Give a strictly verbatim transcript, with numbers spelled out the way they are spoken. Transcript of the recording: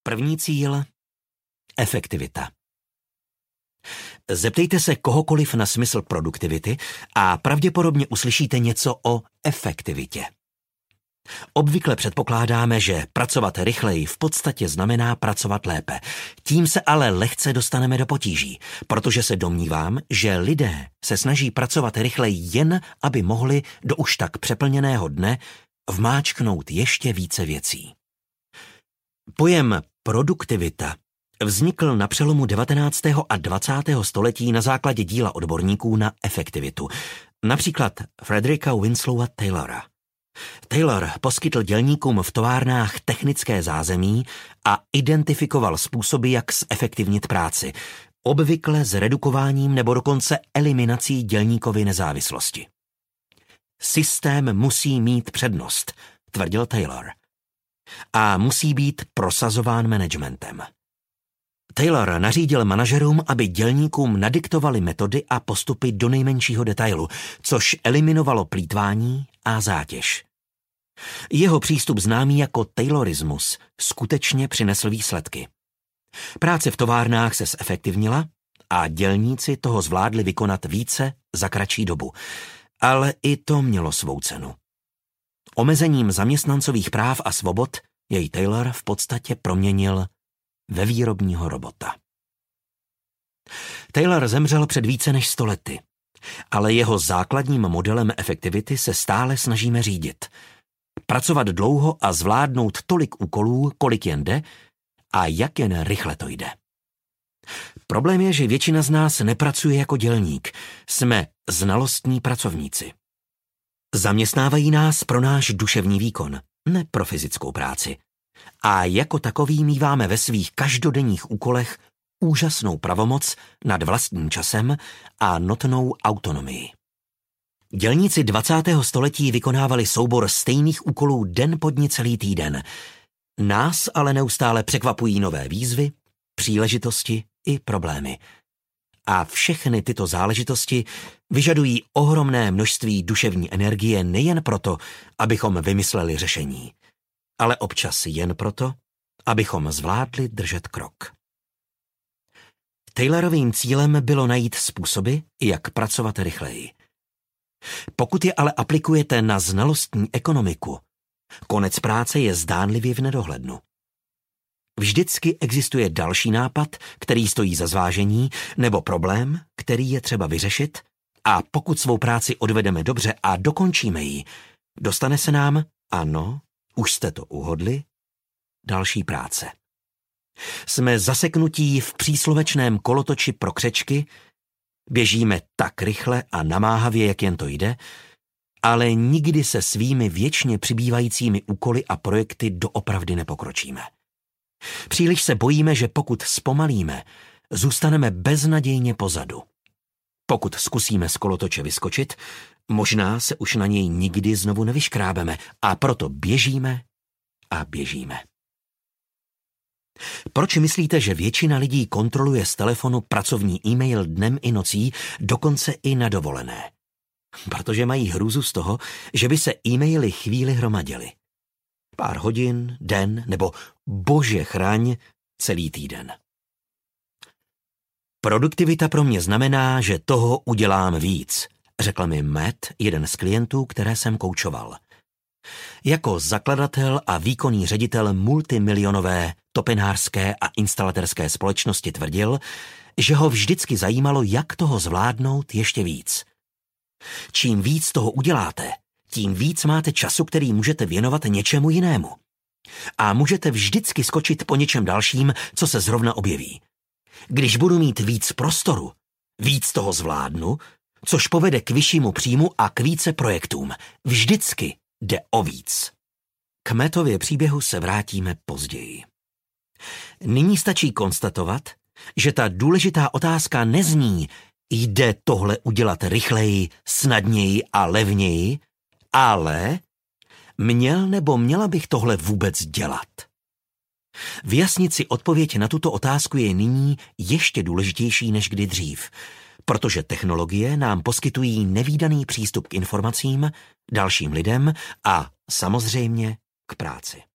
První cíl – efektivita. Zeptejte se kohokoliv na smysl produktivity a pravděpodobně uslyšíte něco o efektivitě. Obvykle předpokládáme, že pracovat rychleji v podstatě znamená pracovat lépe. Tím se ale lehce dostaneme do potíží, protože se domnívám, že lidé se snaží pracovat rychleji jen, aby mohli do už tak přeplněného dne vmáčknout ještě více věcí. Pojem produktivita vznikl na přelomu devatenáctého a dvacátého století na základě díla odborníků na efektivitu, například Fredericka Winslowa Taylora. Taylor poskytl dělníkům v továrnách technické zázemí a identifikoval způsoby, jak zefektivnit práci, obvykle s redukováním nebo dokonce eliminací dělníkovy nezávislosti. Systém musí mít přednost, tvrdil Taylor, a musí být prosazován managementem. Taylor nařídil manažerům, aby dělníkům nadiktovali metody a postupy do nejmenšího detailu, což eliminovalo plýtvání a zátěž. Jeho přístup známý jako Taylorismus skutečně přinesl výsledky. Práce v továrnách se zefektivnila a dělníci toho zvládli vykonat více za kratší dobu. Ale i to mělo svou cenu. Omezením zaměstnancových práv a svobod jej Taylor v podstatě proměnil ve výrobního robota. Taylor zemřel před více než sto lety, ale jeho základním modelem efektivity se stále snažíme řídit. Pracovat dlouho a zvládnout tolik úkolů, kolik jen jde a jak jen rychle to jde. Problém je, že většina z nás nepracuje jako dělník, jsme znalostní pracovníci. Zaměstnávají nás pro náš duševní výkon, ne pro fyzickou práci. A jako takový míváme ve svých každodenních úkolech úžasnou pravomoc nad vlastním časem a notnou autonomii. Dělníci dvacátého století vykonávali soubor stejných úkolů den po dni celý týden. Nás ale neustále překvapují nové výzvy, příležitosti i problémy. A všechny tyto záležitosti vyžadují ohromné množství duševní energie nejen proto, abychom vymysleli řešení, ale občas jen proto, abychom zvládli držet krok. Taylorovým cílem bylo najít způsoby, jak pracovat rychleji. Pokud je ale aplikujete na znalostní ekonomiku, konec práce je zdánlivě v nedohlednu. Vždycky existuje další nápad, který stojí za zvážení, nebo problém, který je třeba vyřešit, a pokud svou práci odvedeme dobře a dokončíme ji, dostane se nám, ano, už jste to uhodli, další práce. Jsme zaseknutí v příslovečném kolotoči pro křečky, běžíme tak rychle a namáhavě, jak jen to jde, ale nikdy se svými věčně přibývajícími úkoly a projekty doopravdy nepokročíme. Příliš se bojíme, že pokud zpomalíme, zůstaneme beznadějně pozadu. Pokud zkusíme z kolotoče vyskočit, možná se už na něj nikdy znovu nevyškrábeme a proto běžíme a běžíme. Proč myslíte, že většina lidí kontroluje z telefonu pracovní e-mail dnem i nocí, dokonce i na dovolené? Protože mají hrůzu z toho, že by se e-maily chvíli hromadily. Pár hodin, den nebo bože chraň celý týden. Produktivita pro mě znamená, že toho udělám víc, řekl mi Matt, jeden z klientů, které jsem koučoval. Jako zakladatel a výkonný ředitel multimilionové topenářské a instalatérské společnosti tvrdil, že ho vždycky zajímalo, jak toho zvládnout ještě víc. Čím víc toho uděláte, tím víc máte času, který můžete věnovat něčemu jinému. A můžete vždycky skočit po něčem dalším, co se zrovna objeví. Když budu mít víc prostoru, víc toho zvládnu, což povede k vyššímu příjmu a k více projektům. Vždycky jde o víc. K Mattově příběhu se vrátíme později. Nyní stačí konstatovat, že ta důležitá otázka nezní, jde tohle udělat rychleji, snadněji a levněji, ale měl nebo měla bych tohle vůbec dělat? Vyjasnit si odpověď na tuto otázku je nyní ještě důležitější než kdy dřív, protože technologie nám poskytují nevídaný přístup k informacím, dalším lidem a samozřejmě k práci.